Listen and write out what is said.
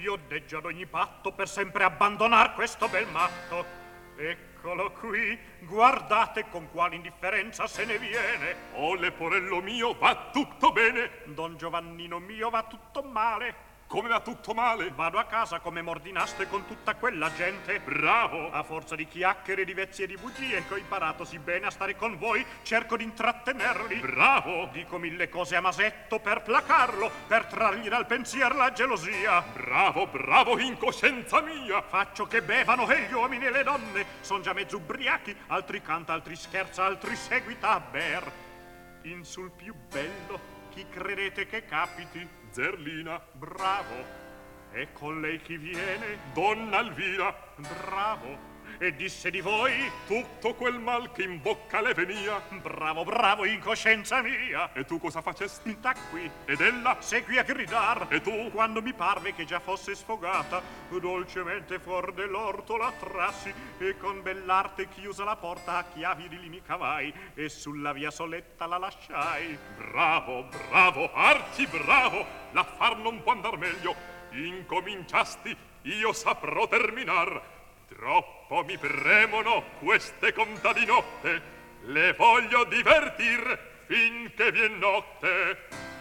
io deggio ad ogni patto per sempre abbandonar questo bel matto. Eccolo qui, guardate con quale indifferenza se ne viene. Oh, leporello mio, va tutto bene. Don Giovannino mio, va tutto male. Come va tutto male? Vado a casa come m'ordinaste con tutta quella gente. Bravo! A forza di chiacchiere, di vezzi e di bugie che ho imparato sì bene a stare con voi, cerco di intrattenerli. Bravo! Dico mille cose a Masetto per placarlo, per trargli dal pensier la gelosia. Bravo, bravo, in coscienza mia! Faccio che bevano e gli uomini e le donne son già mezzo ubriachi, altri canta, altri scherza, altri seguita a ber. In sul più bello, chi credete che capiti? Zerlina. Bravo. E con lei chi viene? Donna Alvina. Bravo. E disse di voi? Tutto quel mal che in bocca le venia. Bravo, bravo, in coscienza mia. E tu cosa facesti? Tacqui. Ed ella? Segui a gridar. E tu? Quando mi parve che già fosse sfogata, dolcemente fuor dell'orto la trassi e con bell'arte chiusa la porta a chiavi di lì mi cavai e sulla via soletta la lasciai. Bravo, bravo, arci bravo! L'affar non può andar meglio. Incominciasti, io saprò terminar. Troppo mi premono queste contadinotte, le voglio divertir finché vien notte.